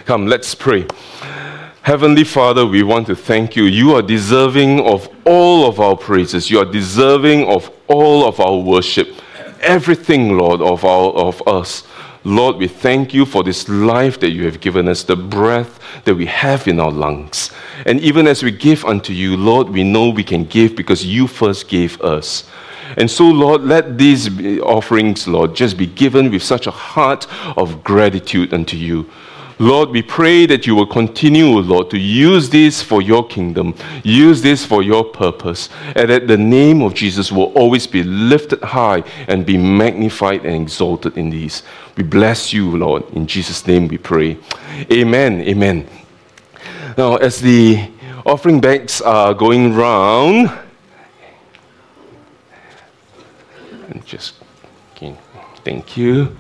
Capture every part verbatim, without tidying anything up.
Come, let's pray. Heavenly Father, we want to thank you. You are deserving of all of our praises. You are deserving of all of our worship. Everything, Lord, of our of us. Lord, we thank you for this life that you have given us, the breath that we have in our lungs. And even as we give unto you, Lord, we know we can give because you first gave us. And so, Lord, let these offerings, Lord, just be given with such a heart of gratitude unto you. Lord, we pray that you will continue, Lord, to use this for your kingdom, use this for your purpose, and that the name of Jesus will always be lifted high and be magnified and exalted in these. We bless you, Lord. In Jesus' name we pray. Amen. Amen. Now, as the offering bags are going round, and just, okay, thank you.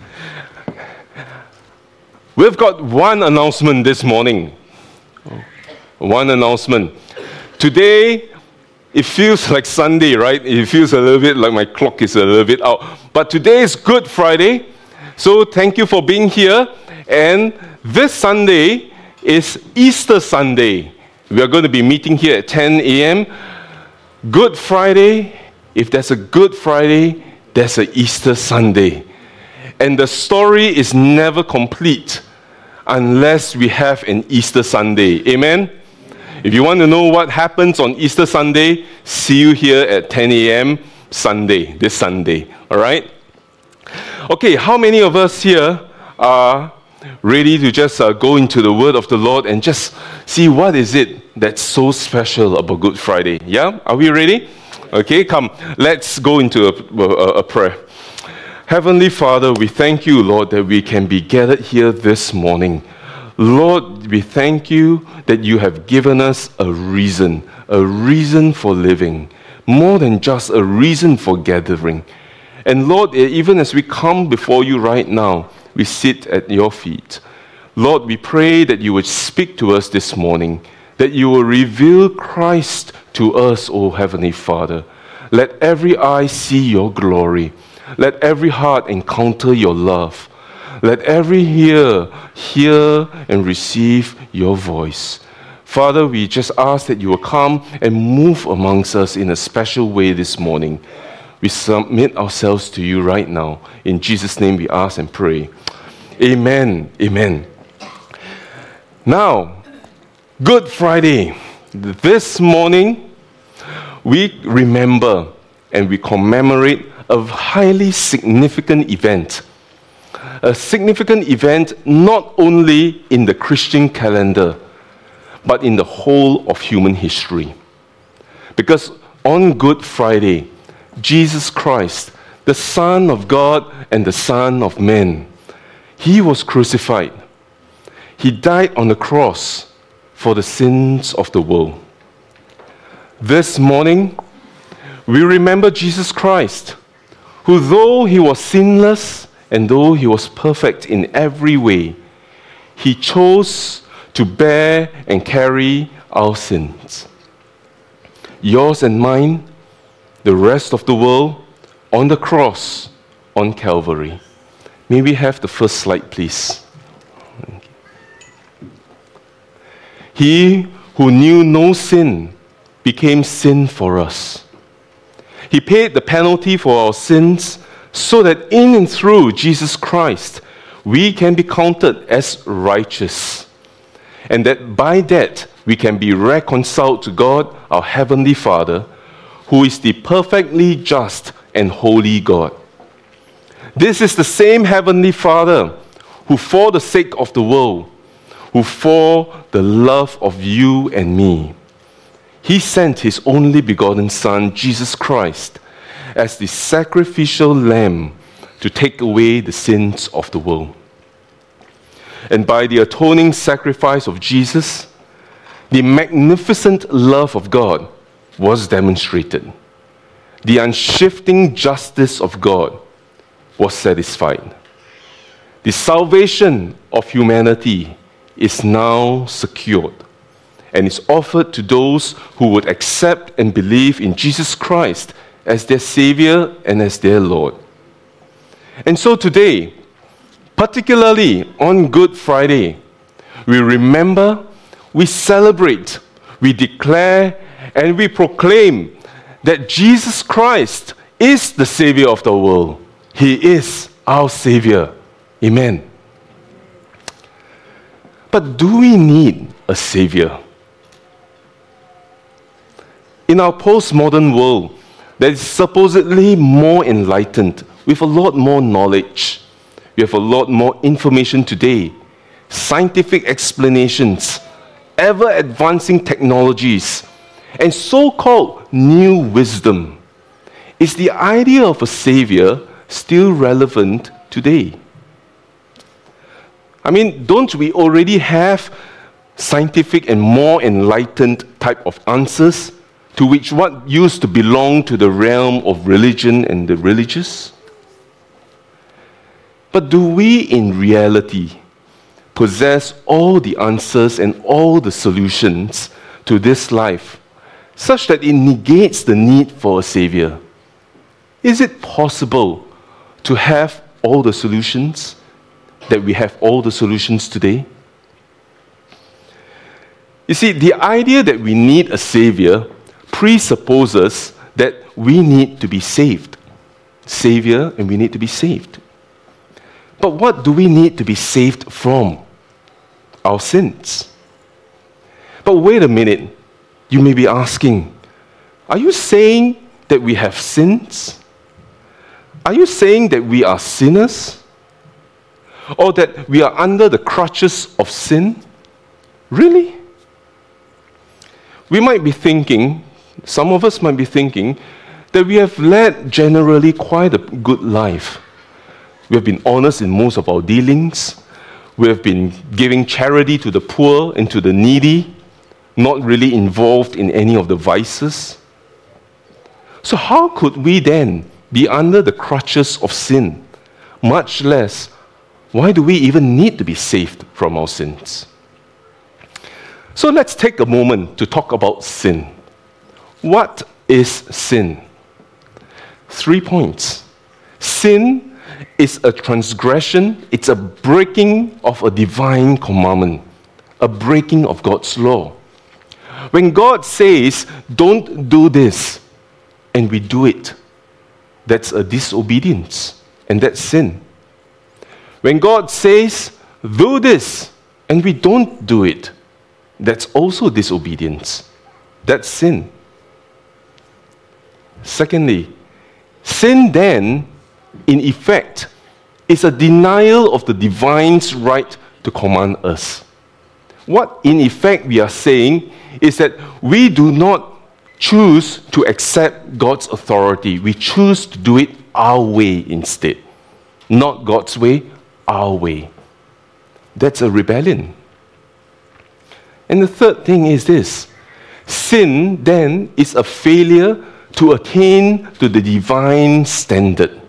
We've got one announcement this morning. One announcement. Today, it feels like Sunday, right? It feels a little bit like my clock is a little bit out. But today is Good Friday. So thank you for being here. And this Sunday is Easter Sunday. We are going to be meeting here at ten a.m. Good Friday. If there's a Good Friday, there's an Easter Sunday. And the story is never complete unless we have an Easter Sunday. Amen? If you want to know what happens on Easter Sunday, see you here at ten a.m. Sunday, this Sunday. All right? Okay, how many of us here are ready to just uh, go into the Word of the Lord and just see what is it that's so special about Good Friday? Yeah? Are we ready? Okay, come. Let's go into a, a, a prayer. Heavenly Father, we thank you, Lord, that we can be gathered here this morning. Lord, we thank you that you have given us a reason, a reason for living, more than just a reason for gathering. And Lord, even as we come before you right now, we sit at your feet. Lord, we pray that you would speak to us this morning, that you will reveal Christ to us, O Heavenly Father. Let every eye see your glory. Let every heart encounter your love. Let every ear hear and receive your voice. Father, we just ask that you will come and move amongst us in a special way this morning. We submit ourselves to you right now. In Jesus' name we ask and pray. Amen. Amen. Now, Good Friday. This morning, we remember and we commemorate a highly significant event. A significant event not only in the Christian calendar, but in the whole of human history. Because on Good Friday, Jesus Christ, the Son of God and the Son of Man, he was crucified. He died on the cross for the sins of the world. This morning, we remember Jesus Christ, who though he was sinless and though he was perfect in every way, he chose to bear and carry our sins. Yours and mine, the rest of the world, on the cross, on Calvary. May we have the first slide, please. He who knew no sin became sin for us. He paid the penalty for our sins so that in and through Jesus Christ, we can be counted as righteous. And that by that, we can be reconciled to God, our Heavenly Father, who is the perfectly just and holy God. This is the same Heavenly Father who, for the sake of the world, who for the love of you and me, he sent his only begotten Son, Jesus Christ, as the sacrificial lamb to take away the sins of the world. And by the atoning sacrifice of Jesus, the magnificent love of God was demonstrated. The unshifting justice of God was satisfied. The salvation of humanity is now secured and is offered to those who would accept and believe in Jesus Christ as their Savior and as their Lord. And so today, particularly on Good Friday, we remember, we celebrate, we declare, and we proclaim that Jesus Christ is the Savior of the world. He is our Savior. Amen. But do we need a Savior? In our postmodern world that is supposedly more enlightened, with a lot more knowledge, we have a lot more information today, scientific explanations, ever-advancing technologies, and so-called new wisdom. Is the idea of a Savior still relevant today? I mean, don't we already have scientific and more enlightened type of answers to which what used to belong to the realm of religion and the religious? But do we in reality possess all the answers and all the solutions to this life such that it negates the need for a Savior? Is it possible to have all the solutions, that we have all the solutions today? You see, the idea that we need a Savior presupposes that we need to be saved. Savior, and we need to be saved. But what do we need to be saved from? Our sins. But wait a minute, you may be asking, are you saying that we have sins? Are you saying that we are sinners? Or that we are under the crutches of sin? Really? We might be thinking, some of us might be thinking, that we have led generally quite a good life. We have been honest in most of our dealings. We have been giving charity to the poor and to the needy, not really involved in any of the vices. So how could we then be under the crutches of sin? Much less, why do we even need to be saved from our sins? So let's take a moment to talk about sin. What is sin? Three points. Sin is a transgression, it's a breaking of a divine commandment, a breaking of God's law. When God says, don't do this, and we do it, that's a disobedience, and that's sin. When God says, do this, and we don't do it, that's also disobedience. That's sin. Secondly, sin then, in effect, is a denial of the divine's right to command us. What, in effect, we are saying is that we do not choose to accept God's authority. We choose to do it our way instead. Not God's way, our way. That's a rebellion. And the third thing is this. Sin, then, is a failure to attain to the divine standard.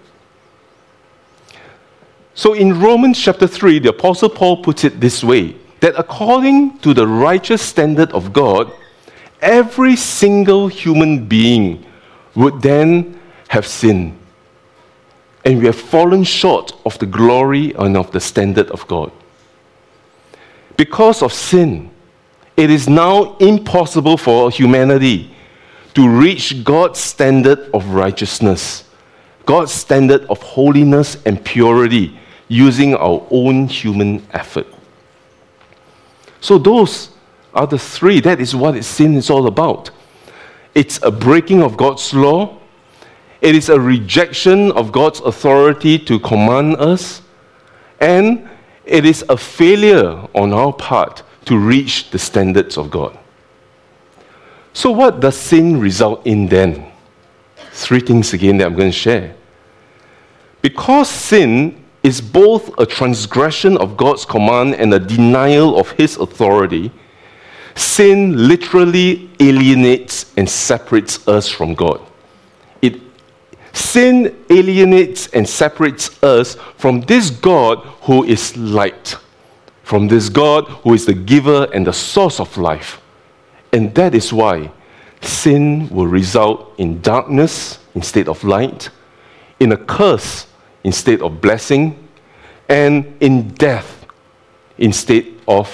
So in Romans chapter three, the Apostle Paul puts it this way, that according to the righteous standard of God, every single human being would then have sinned. And we have fallen short of the glory and of the standard of God. Because of sin, it is now impossible for humanity to reach God's standard of righteousness, God's standard of holiness and purity, using our own human effort. So those are the three. That is what sin is all about. It's a breaking of God's law. It is a rejection of God's authority to command us. And it is a failure on our part to reach the standards of God. So what does sin result in then? Three things again that I'm going to share. Because sin is both a transgression of God's command and a denial of His authority, sin literally alienates and separates us from God. It, sin alienates and separates us from this God who is light, from this God who is the giver and the source of life. And that is why sin will result in darkness instead of light, in a curse instead of blessing, and in death instead of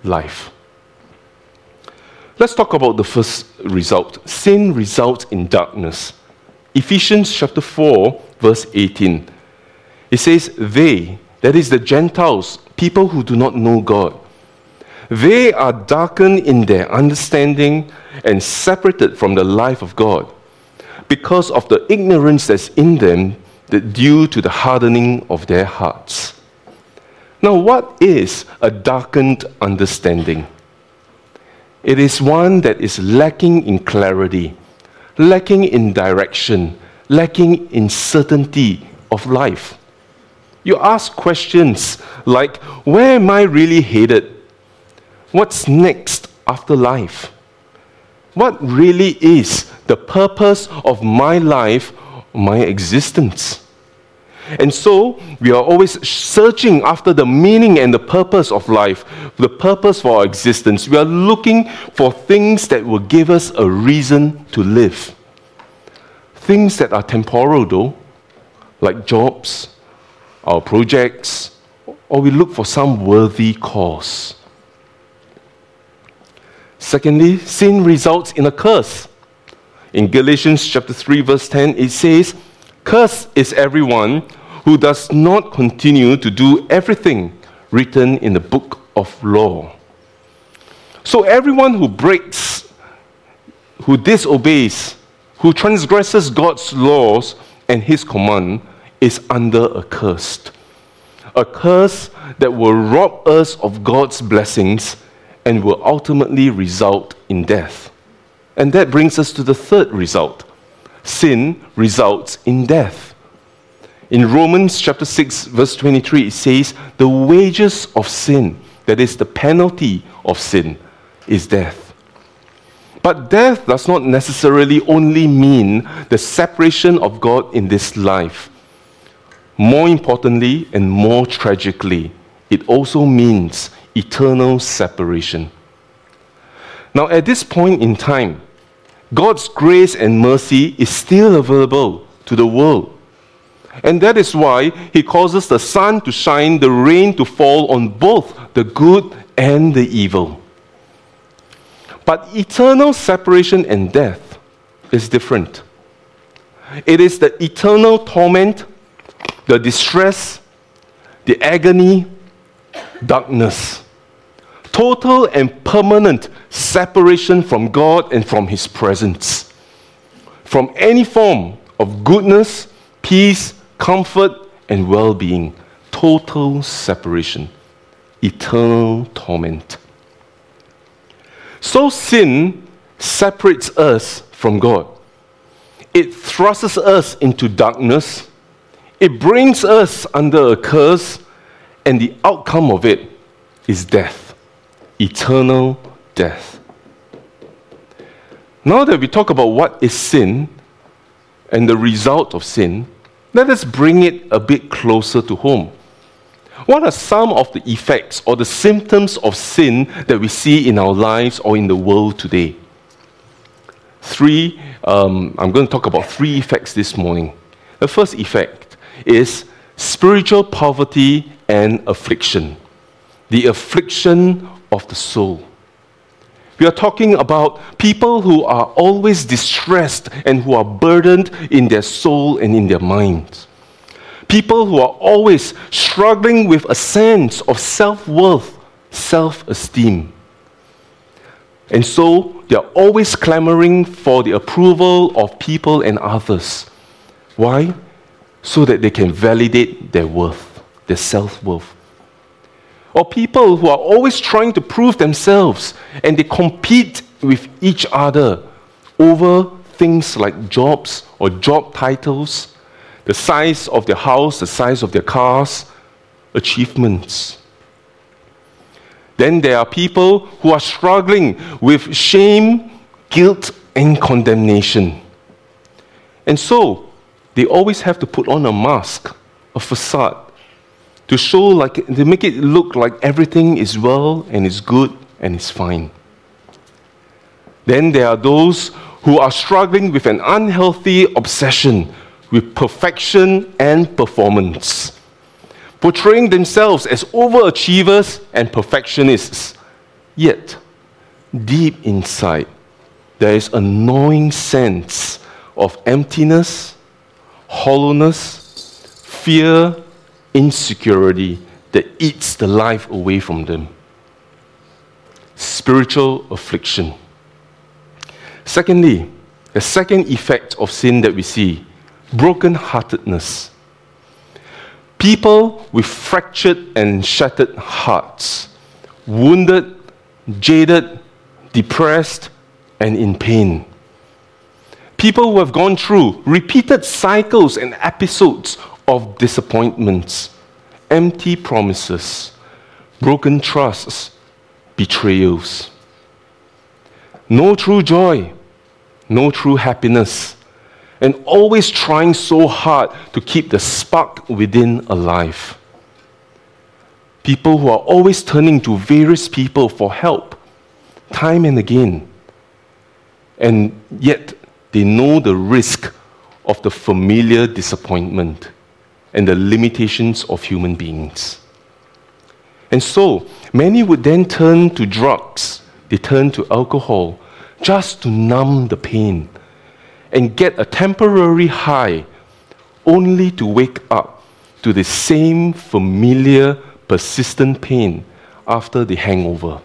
life. Let's talk about the first result. Sin results in darkness. Ephesians chapter four, verse eighteen. It says, they, that is the Gentiles, people who do not know God, they are darkened in their understanding and separated from the life of God because of the ignorance that's in them that due to the hardening of their hearts. Now, what is a darkened understanding? It is one that is lacking in clarity, lacking in direction, lacking in certainty of life. You ask questions like, where am I really headed? What's next after life? What really is the purpose of my life, my existence? And so, we are always searching after the meaning and the purpose of life, the purpose for our existence. We are looking for things that will give us a reason to live. Things that are temporal though, like jobs, our projects, or we look for some worthy cause. Secondly, sin results in a curse. In Galatians chapter three, verse ten, it says, cursed is everyone who does not continue to do everything written in the book of law. So everyone who breaks, who disobeys, who transgresses God's laws and his command is under a curse. A curse that will rob us of God's blessings and will ultimately result in death. And that brings us to the third result. Sin results in death. In Romans chapter six, verse twenty-three, it says, the wages of sin, that is the penalty of sin, is death. But death does not necessarily only mean the separation of God in this life. More importantly and more tragically, it also means eternal separation. Now, at this point in time, God's grace and mercy is still available to the world. And that is why he causes the sun to shine, the rain to fall on both the good and the evil. But eternal separation and death is different. It is the eternal torment, the distress, the agony, darkness. Total and permanent separation from God and from his presence. From any form of goodness, peace, comfort, and well-being. Total separation. Eternal torment. So sin separates us from God. It thrusts us into darkness. It brings us under a curse, and the outcome of it is death. Eternal death. Now that we talk about what is sin and the result of sin, let us bring it a bit closer to home. What are some of the effects or the symptoms of sin that we see in our lives or in the world today? Three, um, I'm going to talk about three effects this morning. The first effect is spiritual poverty and affliction. The affliction of the soul. We are talking about people who are always distressed and who are burdened in their soul and in their minds. People who are always struggling with a sense of self-worth, self-esteem. And so, they are always clamoring for the approval of people and others. Why? So that they can validate their worth, their self-worth. Or people who are always trying to prove themselves and they compete with each other over things like jobs or job titles, the size of their house, the size of their cars, achievements. Then there are people who are struggling with shame, guilt, and condemnation. And so, they always have to put on a mask, a facade, to show like, to make it look like everything is well and is good and is fine. Then there are those who are struggling with an unhealthy obsession with perfection and performance, portraying themselves as overachievers and perfectionists, deep inside, there is a gnawing sense of emptiness, hollowness, fear, insecurity that eats the life away from them. Spiritual affliction. Secondly, the second effect of sin that we see, broken-heartedness. People with fractured and shattered hearts, wounded, jaded, depressed, and in pain. People who have gone through repeated cycles and episodes of disappointments, empty promises, broken trusts, betrayals. No true joy, no true happiness, and always trying so hard to keep the spark within alive. People who are always turning to various people for help, time and again, and yet they know the risk of the familiar disappointment and the limitations of human beings. And so, many would then turn to drugs, they turn to alcohol, just to numb the pain and get a temporary high, only to wake up to the same familiar, persistent pain after the hangover.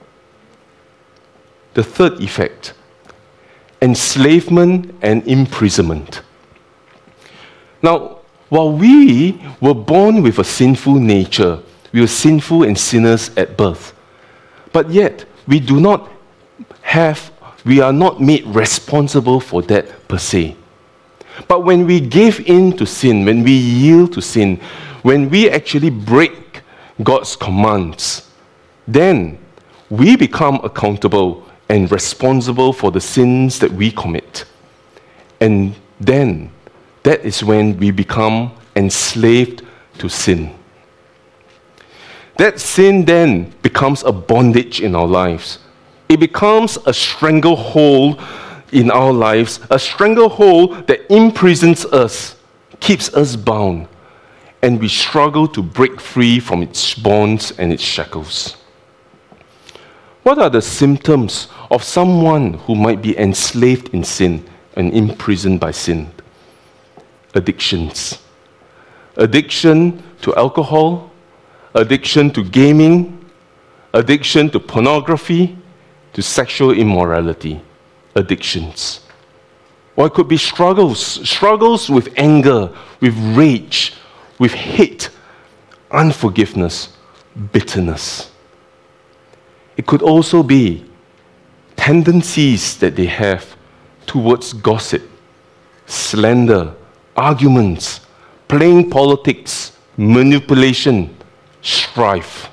The third effect, enslavement and imprisonment. Now, while we were born with a sinful nature, we were sinful and sinners at birth, but yet we do not have, we are not made responsible for that per se. But when we give in to sin, when we yield to sin, when we actually break God's commands, then we become accountable and responsible for the sins that we commit. And then, that is when we become enslaved to sin. That sin then becomes a bondage in our lives. It becomes a stranglehold in our lives, a stranglehold that imprisons us, keeps us bound, and we struggle to break free from its bonds and its shackles. What are the symptoms of someone who might be enslaved in sin and imprisoned by sin? Addictions. Addiction to alcohol, addiction to gaming, addiction to pornography, to sexual immorality. Addictions. Or it could be struggles, struggles with anger, with rage, with hate, unforgiveness, bitterness. It could also be tendencies that they have towards gossip, slander, arguments, playing politics, manipulation, strife.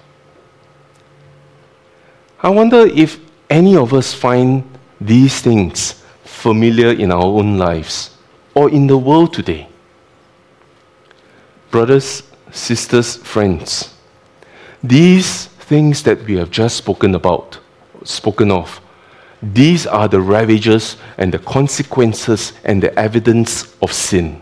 I wonder if any of us find these things familiar in our own lives or in the world today. Brothers, sisters, friends, these things that we have just spoken about, spoken of, these are the ravages and the consequences and the evidence of sin.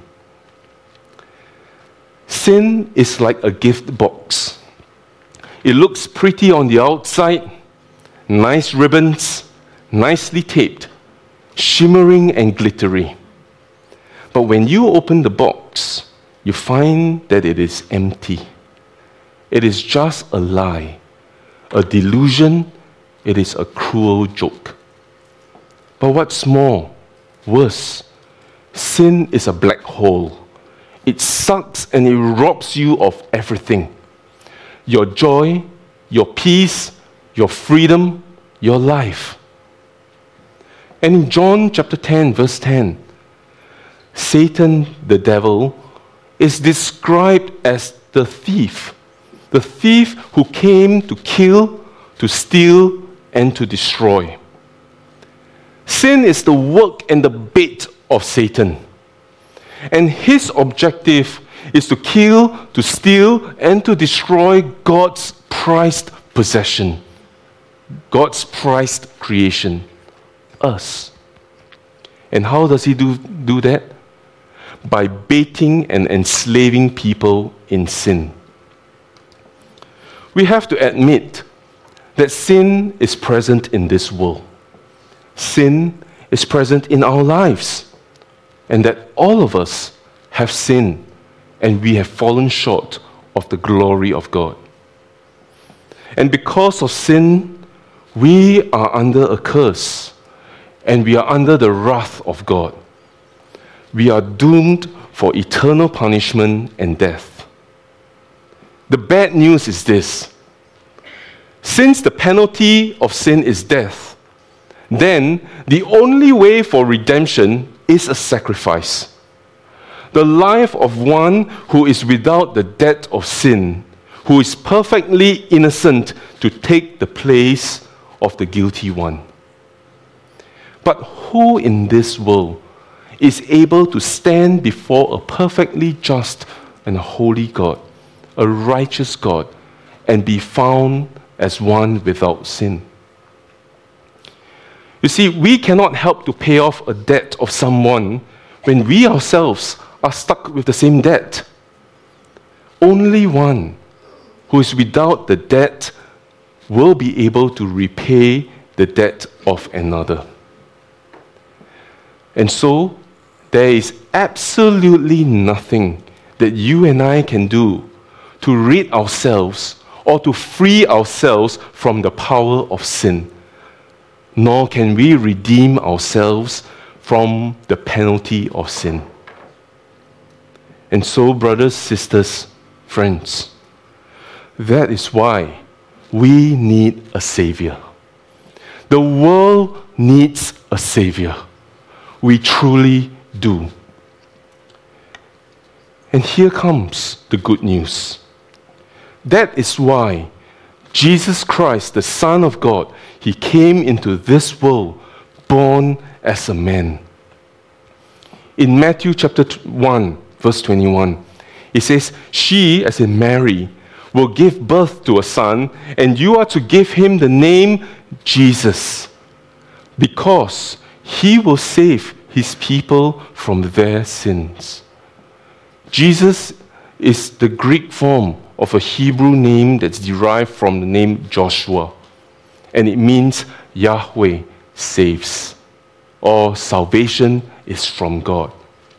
Sin is like a gift box. It looks pretty on the outside, nice ribbons, nicely taped, shimmering and glittery. But when you open the box, you find that it is empty. It is just a lie, a delusion. It is a cruel joke. But what's more, worse, sin is a black hole. It sucks and it robs you of everything. Your joy, your peace, your freedom, your life. And in John chapter ten, verse ten, Satan, the devil, is described as the thief. The thief who came to kill, to steal, and to destroy. Sin is the work and the bait of Satan. And his objective is to kill, to steal, and to destroy God's prized possession, God's prized creation, us. And how does he do, do that? By baiting and enslaving people in sin. We have to admit that sin is present in this world. Sin is present in our lives, and that all of us have sinned and we have fallen short of the glory of God. And because of sin, we are under a curse and we are under the wrath of God. We are doomed for eternal punishment and death. The bad news is this: since the penalty of sin is death, then the only way for redemption is a sacrifice. The life of one who is without the debt of sin, who is perfectly innocent to take the place of the guilty one. But who in this world is able to stand before a perfectly just and holy God, a righteous God, and be found as one without sin? You see, we cannot help to pay off a debt of someone when we ourselves are stuck with the same debt. Only one who is without the debt will be able to repay the debt of another. And so, there is absolutely nothing that you and I can do to rid ourselves or to free ourselves from the power of sin, nor can we redeem ourselves from the penalty of sin. And so, brothers, sisters, friends, that is why we need a Savior. The world needs a Savior. We truly do. And here comes the good news. That is why Jesus Christ, the Son of God, He came into this world born as a man. In Matthew chapter one, verse twenty-one, it says, "She," as in Mary, "will give birth to a son, and you are to give him the name Jesus, because he will save his people from their sins." Jesus is the Greek form of a Hebrew name that's derived from the name Joshua, and it means Yahweh saves, or salvation is from God.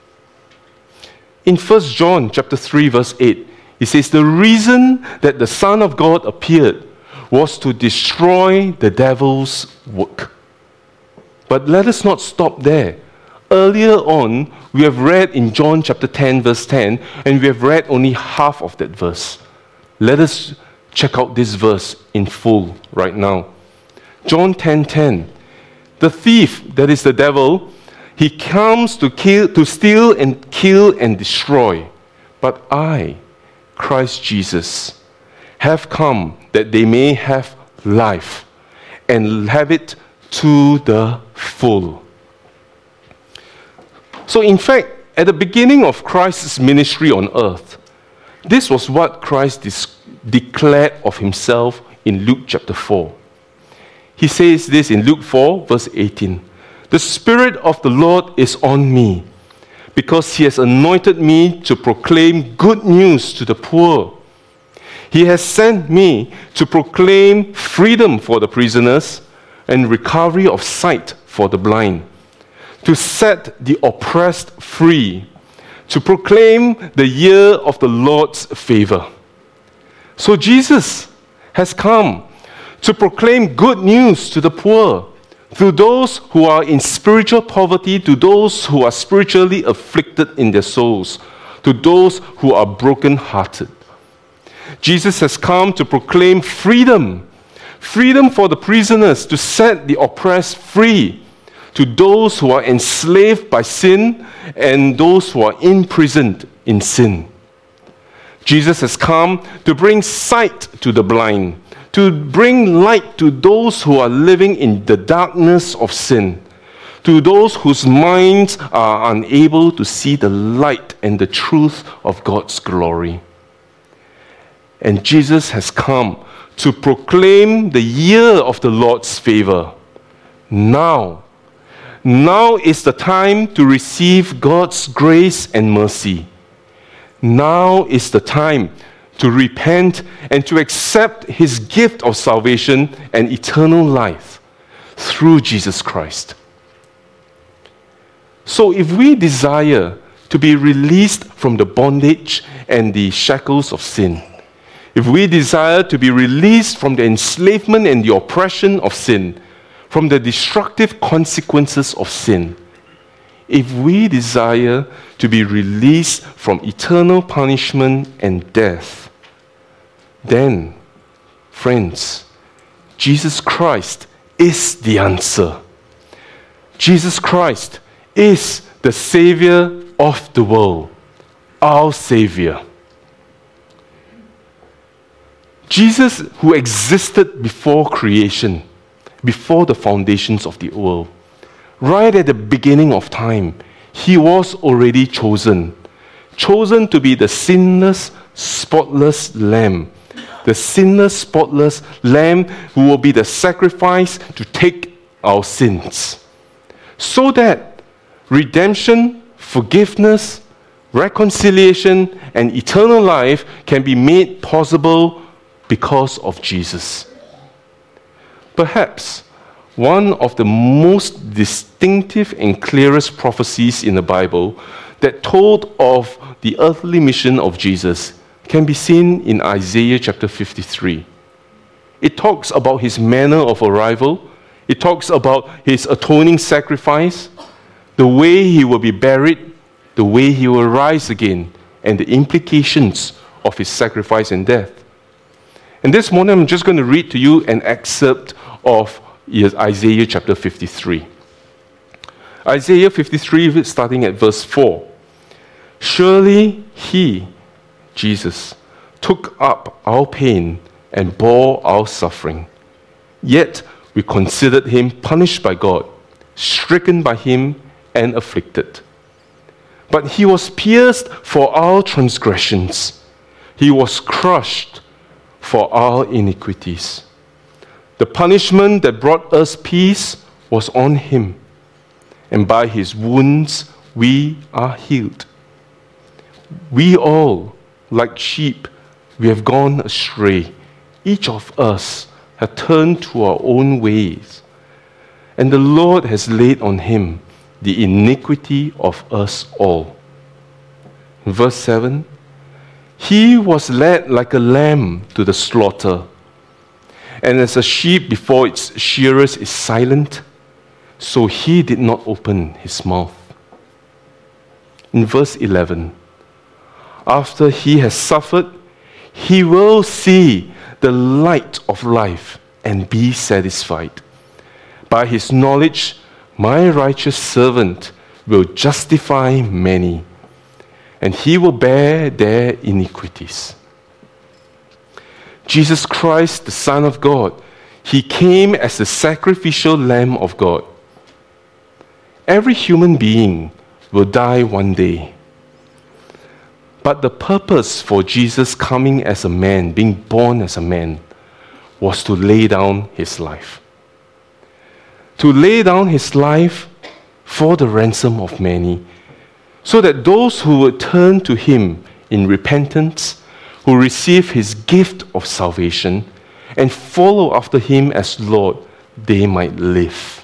In First John chapter three, verse eight, it says, "The reason that the Son of God appeared was to destroy the devil's work." But let us not stop there. Earlier on, we have read in John chapter ten, verse ten, and we have read only half of that verse. Let us check out this verse in full right now. John ten ten. "The thief," that is the devil, "he comes to kill, to steal and kill and destroy. But I, Christ Jesus, have come that they may have life and have it to the full." So in fact, at the beginning of Christ's ministry on earth, this was what Christ dis- declared of himself in Luke chapter four. He says this in Luke four, verse eighteen. "The Spirit of the Lord is on me, because he has anointed me to proclaim good news to the poor. He has sent me to proclaim freedom for the prisoners and recovery of sight for the blind, to set the oppressed free, to proclaim the year of the Lord's favor." So Jesus has come to proclaim good news to the poor, to those who are in spiritual poverty, to those who are spiritually afflicted in their souls, to those who are brokenhearted. Jesus has come to proclaim freedom, freedom for the prisoners, to set the oppressed free, to those who are enslaved by sin and those who are imprisoned in sin. Jesus has come to bring sight to the blind, to bring light to those who are living in the darkness of sin, to those whose minds are unable to see the light and the truth of God's glory. And Jesus has come to proclaim the year of the Lord's favor. Now, now is the time to receive God's grace and mercy. Now is the time to repent, and to accept his gift of salvation and eternal life through Jesus Christ. So if we desire to be released from the bondage and the shackles of sin, if we desire to be released from the enslavement and the oppression of sin, from the destructive consequences of sin, if we desire to be released from eternal punishment and death, then, friends, Jesus Christ is the answer. Jesus Christ is the Savior of the world, our Savior. Jesus, who existed before creation, before the foundations of the world, right at the beginning of time, he was already chosen. Chosen to be the sinless, spotless Lamb. The sinless, spotless Lamb who will be the sacrifice to take our sins. So that redemption, forgiveness, reconciliation, and eternal life can be made possible because of Jesus. Perhaps one of the most distinctive and clearest prophecies in the Bible that told of the earthly mission of Jesus can be seen in Isaiah chapter fifty-three. It talks about his manner of arrival. It talks about his atoning sacrifice, the way he will be buried, the way he will rise again, and the implications of his sacrifice and death. And this morning, I'm just going to read to you an excerpt of Isaiah chapter fifty-three. Isaiah fifty-three, starting at verse four. Surely he, Jesus, took up our pain and bore our suffering. Yet we considered him punished by God, stricken by him and afflicted. But he was pierced for our transgressions. He was crushed for our iniquities. The punishment that brought us peace was on him, and by his wounds we are healed. We all, like sheep, we have gone astray. Each of us have turned to our own ways, and the Lord has laid on him the iniquity of us all. Verse seven, he was led like a lamb to the slaughter, and as a sheep before its shearers is silent, so he did not open his mouth. In verse eleven, after he has suffered, he will see the light of life and be satisfied. By his knowledge, my righteous servant will justify many, and he will bear their iniquities. Jesus Christ, the Son of God, he came as the sacrificial Lamb of God. Every human being will die one day. But the purpose for Jesus coming as a man, being born as a man, was to lay down his life. To lay down his life for the ransom of many, so that those who would turn to him in repentance, who receive his gift of salvation, and follow after him as Lord, they might live.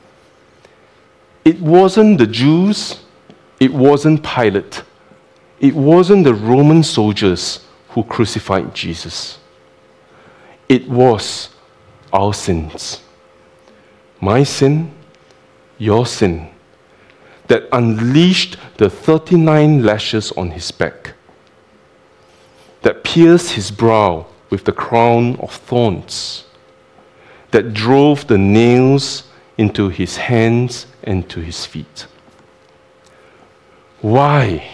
It wasn't the Jews, it wasn't Pilate, it wasn't the Roman soldiers who crucified Jesus. It was our sins. My sin, your sin, that unleashed the thirty-nine lashes on his back, that pierced his brow with the crown of thorns, that drove the nails into his hands and to his feet. Why?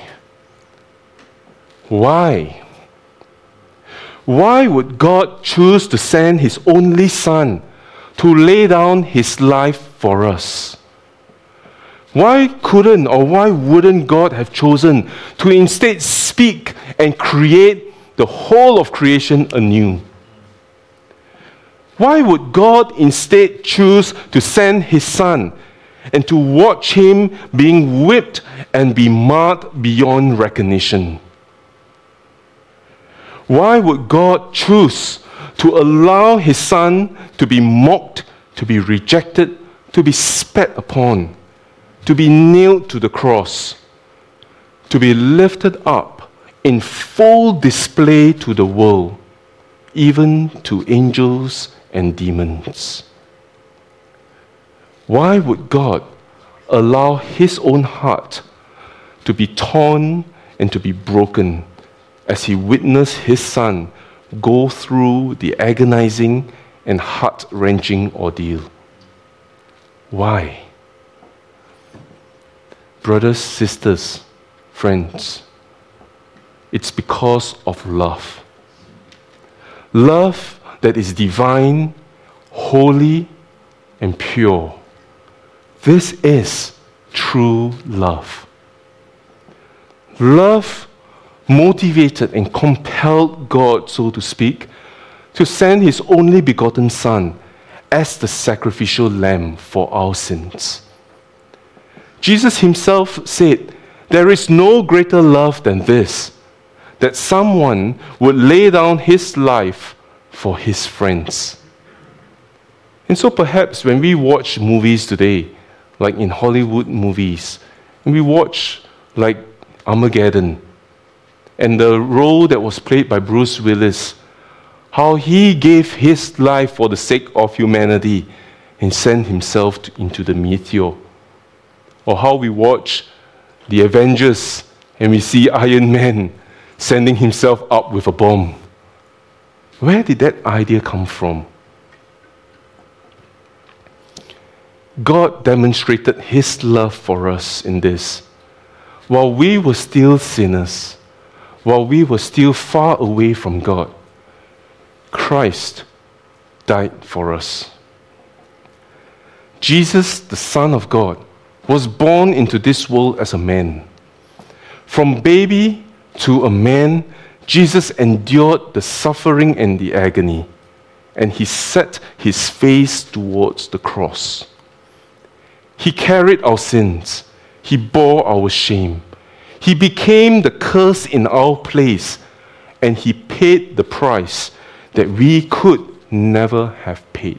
Why? Why would God choose to send his only Son to lay down his life for us? Why couldn't or why wouldn't God have chosen to instead speak and create the whole of creation anew? Why would God instead choose to send his Son and to watch him being whipped and be marred beyond recognition? Why would God choose to allow his Son to be mocked, to be rejected, to be spat upon, to be nailed to the cross, to be lifted up in full display to the world, even to angels and demons? Why would God allow his own heart to be torn and to be broken as he witnessed his Son go through the agonizing and heart-wrenching ordeal? Why? Brothers, sisters, friends, it's because of love. Love that is divine, holy, and pure. This is true love. Love motivated and compelled God, so to speak, to send his only begotten Son as the sacrificial lamb for our sins. Jesus himself said, "There is no greater love than this, that someone would lay down his life for his friends." And so perhaps when we watch movies today, like in Hollywood movies, and we watch like Armageddon, and the role that was played by Bruce Willis, how he gave his life for the sake of humanity and sent himself to, into the meteor. Or how we watch the Avengers and we see Iron Man sending himself up with a bomb. Where did that idea come from? God demonstrated his love for us in this. While we were still sinners, while we were still far away from God, Christ died for us. Jesus, the Son of God, was born into this world as a man. From baby to a man, Jesus endured the suffering and the agony, and he set his face towards the cross. He carried our sins. He bore our shame. He became the curse in our place, and he paid the price that we could never have paid.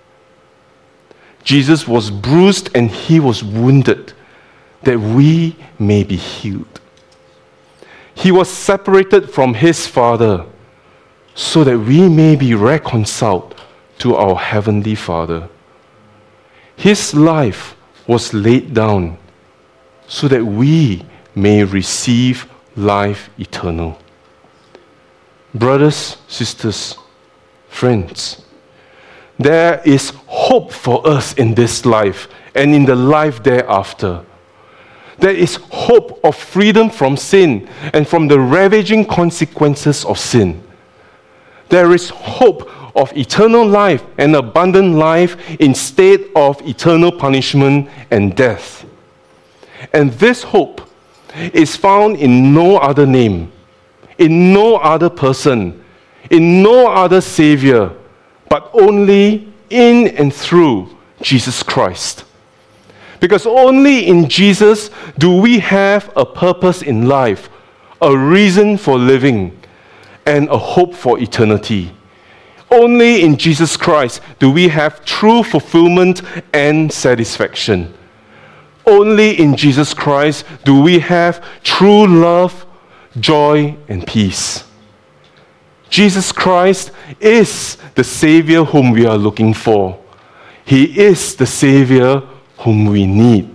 Jesus was bruised and he was wounded that we may be healed. He was separated from his Father so that we may be reconciled to our Heavenly Father. His life was laid down so that we may receive life eternal. Brothers, sisters, friends, there is hope for us in this life and in the life thereafter. There is hope of freedom from sin and from the ravaging consequences of sin. There is hope of eternal life and abundant life instead of eternal punishment and death. And this hope is found in no other name, in no other person, in no other Savior, but only in and through Jesus Christ. Because only in Jesus do we have a purpose in life, a reason for living, and a hope for eternity. Only in Jesus Christ do we have true fulfillment and satisfaction. Only in Jesus Christ do we have true love, joy, and peace. Jesus Christ is the Savior whom we are looking for. He is the Savior whom we need.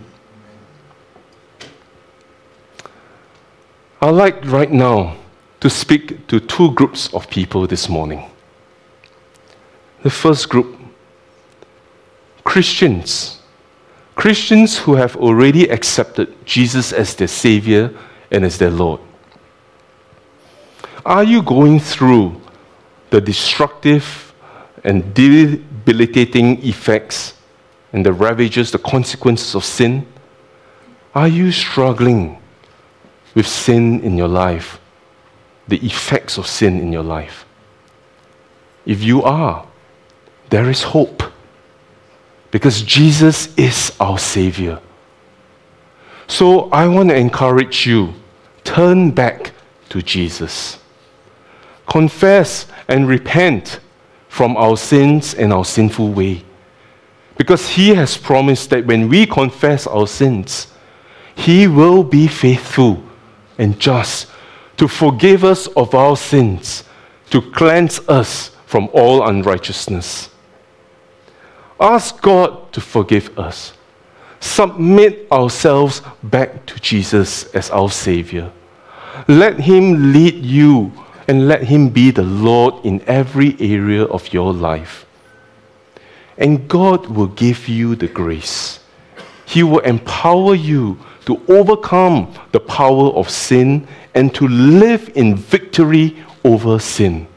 I'd like right now to speak to two groups of people this morning. The first group, Christians. Christians who have already accepted Jesus as their Savior and as their Lord. Are you going through the destructive and debilitating effects and the ravages, the consequences of sin? Are you struggling with sin in your life, the effects of sin in your life? If you are, there is hope, because Jesus is our Savior. So I want to encourage you, turn back to Jesus. confess and repent from our sins and our sinful way. Because He has promised that when we confess our sins, He will be faithful and just to forgive us of our sins, to cleanse us from all unrighteousness. Ask God to forgive us. Submit ourselves back to Jesus as our Savior. Let Him lead you and let Him be the Lord in every area of your life. And God will give you the grace. He will empower you to overcome the power of sin and to live in victory over sin.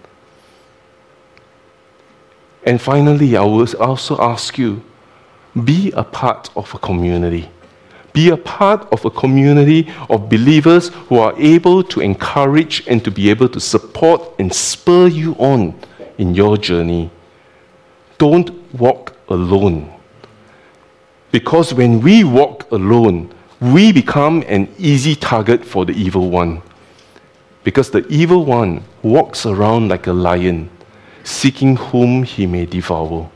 And finally, I will also ask you, be a part of a community. Be a part of a community of believers who are able to encourage and to be able to support and spur you on in your journey. Don't walk alone. Because when we walk alone, we become an easy target for the evil one. Because the evil one walks around like a lion, seeking whom he may devour.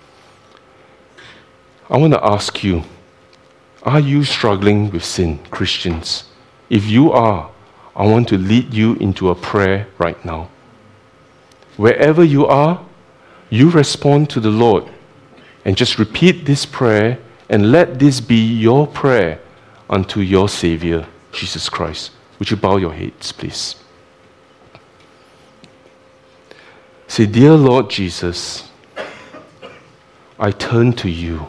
I want to ask you, are you struggling with sin, Christians? If you are, I want to lead you into a prayer right now. Wherever you are, you respond to the Lord and just repeat this prayer and let this be your prayer unto your Savior, Jesus Christ. Would you bow your heads, please? Say, dear Lord Jesus, I turn to you.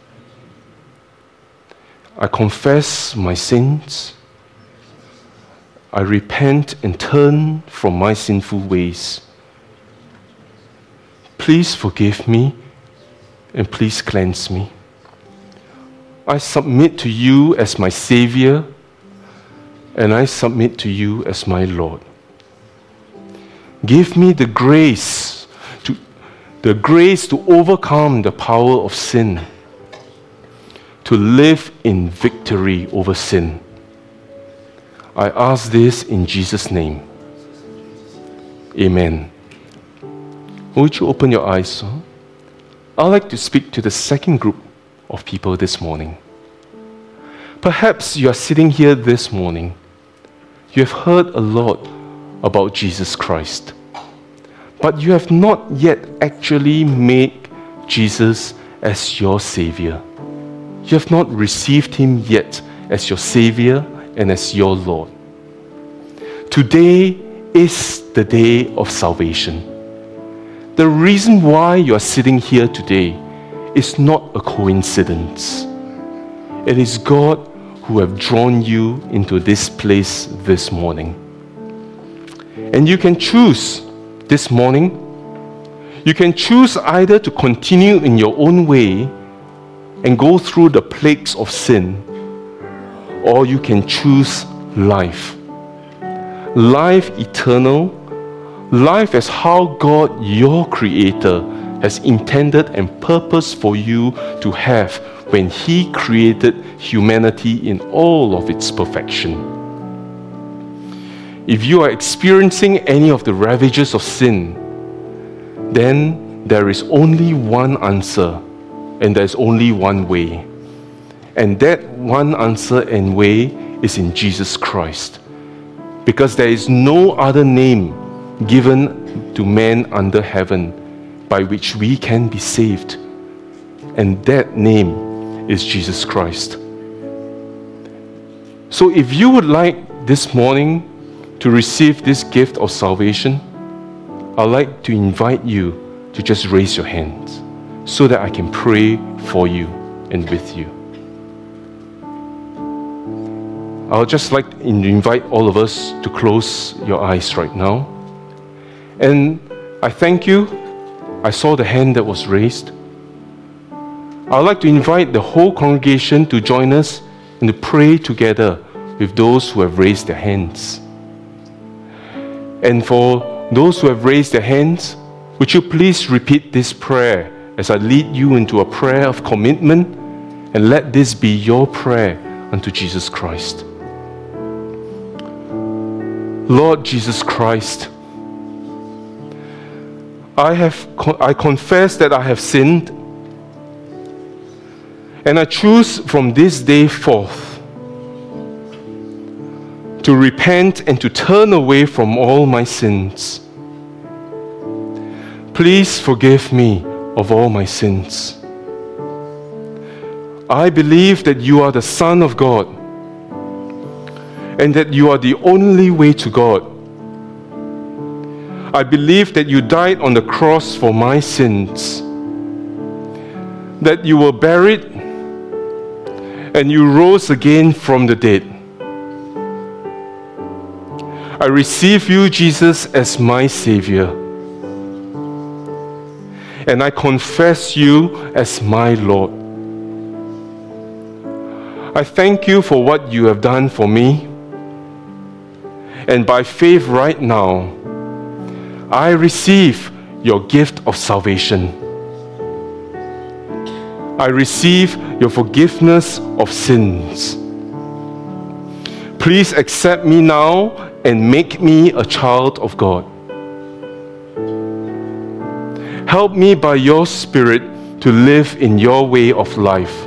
I confess my sins. I repent and turn from my sinful ways. Please forgive me and please cleanse me. I submit to you as my Savior and I submit to you as my Lord. Give me the grace to, the grace to overcome the power of sin, to live in victory over sin. I ask this in Jesus' name. Amen. Would you open your eyes? I'd like to speak to the second group of people this morning. Perhaps you are sitting here this morning. You have heard a lot about Jesus Christ, but you have not yet actually made Jesus as your Savior. You have not received Him yet as your Savior and as your Lord. Today is the day of salvation. The reason why you are sitting here today is not a coincidence. It is God who have drawn you into this place this morning. And you can choose this morning. You can choose either to continue in your own way and go through the plagues of sin, or you can choose life. Life eternal, life as how God, your Creator, has intended and purposed for you to have when He created humanity in all of its perfection. If you are experiencing any of the ravages of sin, then there is only one answer, and there is only one way. And that one answer and way is in Jesus Christ. Because there is no other name given to man under heaven by which we can be saved. And that name is Jesus Christ. So if you would like this morning to receive this gift of salvation, I'd like to invite you to just raise your hands so that I can pray for you and with you. I would just like to invite all of us to close your eyes right now. And I thank you. I saw the hand that was raised. I would like to invite the whole congregation to join us and to pray together with those who have raised their hands. And for those who have raised their hands, would you please repeat this prayer as I lead you into a prayer of commitment, and let this be your prayer unto Jesus Christ. Lord Jesus Christ, I have I confess that I have sinned, and I choose from this day forth to repent and to turn away from all my sins. Please forgive me of all my sins. I believe that you are the Son of God and that you are the only way to God. I believe that you died on the cross for my sins, that you were buried and you rose again from the dead. I receive you, Jesus, as my Savior, and I confess you as my Lord. I thank you for what you have done for me, and by faith right now, I receive your gift of salvation. I receive your forgiveness of sins. Please accept me now and make me a child of God. Help me by your Spirit to live in your way of life.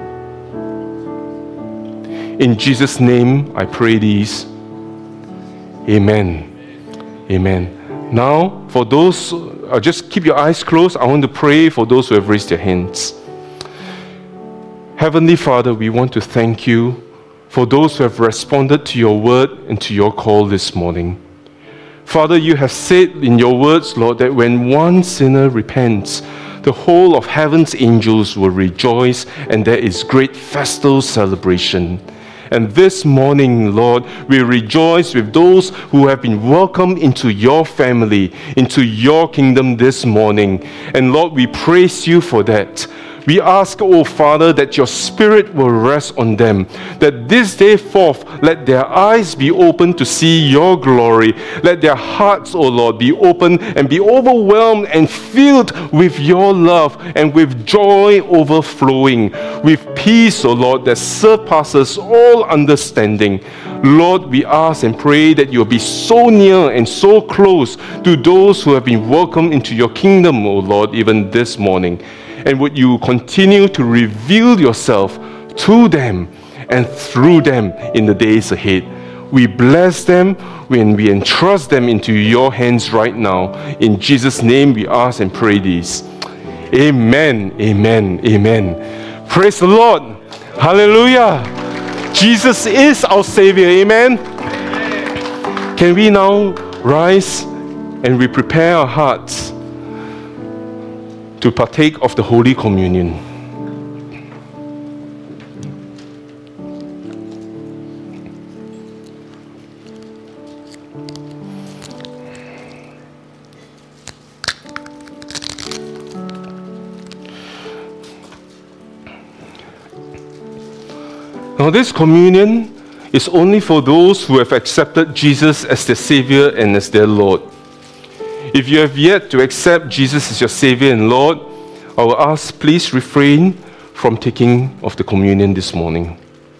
In Jesus' name I pray these. Amen. Amen. Now, for those, uh, just keep your eyes closed. I want to pray for those who have raised their hands. Heavenly Father, we want to thank you for those who have responded to your word and to your call this morning. Father, you have said in your words, Lord, that when one sinner repents, the whole of heaven's angels will rejoice, and there is great festal celebration. And this morning, Lord, we rejoice with those who have been welcomed into your family, into your kingdom this morning. And Lord, we praise you for that. We ask, oh Father, that your Spirit will rest on them, that this day forth, let their eyes be open to see your glory. Let their hearts, oh Lord, be open and be overwhelmed and filled with your love and with joy overflowing, with peace, oh Lord, that surpasses all understanding. Lord, we ask and pray that you'll be so near and so close to those who have been welcomed into your kingdom, oh Lord, even this morning. And would you continue to reveal yourself to them and through them in the days ahead. We bless them when we entrust them into your hands right now. In Jesus' name we ask and pray this. Amen, amen, amen. Praise the Lord. Hallelujah. Jesus is our Savior. Amen. Can we now rise and we prepare our hearts to partake of the Holy Communion? Now, this communion is only for those who have accepted Jesus as their Savior and as their Lord. If you have yet to accept Jesus as your Savior and Lord, I will ask, please refrain from taking of the communion this morning.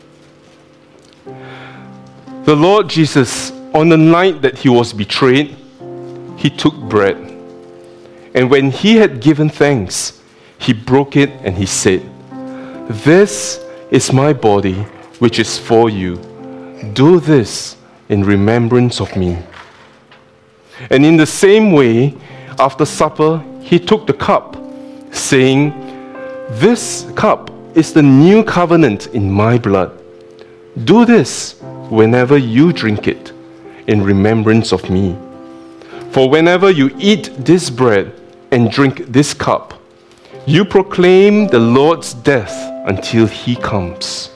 The Lord Jesus, on the night that he was betrayed, he took bread. And when he had given thanks, he broke it and he said, "This is my body, which is for you. Do this in remembrance of me." And in the same way, after supper, he took the cup, saying, "This cup is the new covenant in my blood. Do this whenever you drink it, in remembrance of me. For whenever you eat this bread and drink this cup, you proclaim the Lord's death until he comes."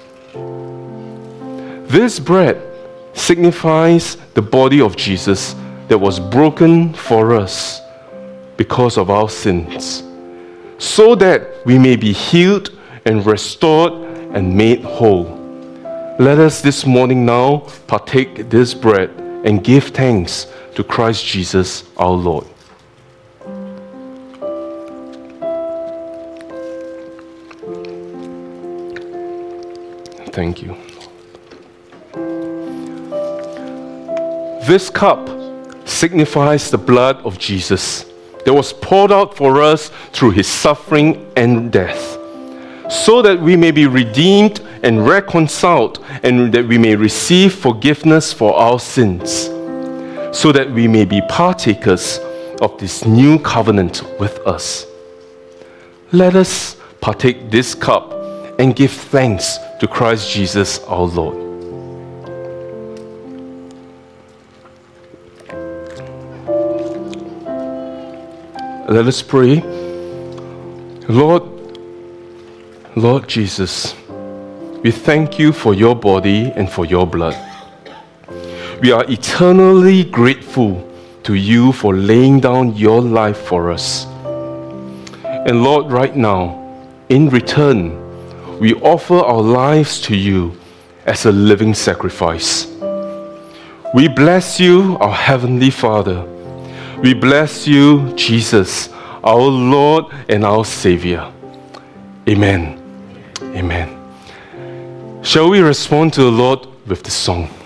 This bread signifies the body of Jesus that was broken for us because of our sins, so that we may be healed and restored and made whole. Let us this morning now partake this bread and give thanks to Christ Jesus our Lord. Thank you. This cup signifies the blood of Jesus that was poured out for us through his suffering and death, so that we may be redeemed and reconciled, and that we may receive forgiveness for our sins, so that we may be partakers of this new covenant with us. Let us partake this cup and give thanks to Christ Jesus our Lord. Let us pray. Lord, Lord Jesus, we thank you for your body and for your blood. We are eternally grateful to you for laying down your life for us. And Lord, right now, in return, we offer our lives to you as a living sacrifice. We bless you, our Heavenly Father. We bless you, Jesus, our Lord and our Savior. Amen. Amen. Shall we respond to the Lord with the song?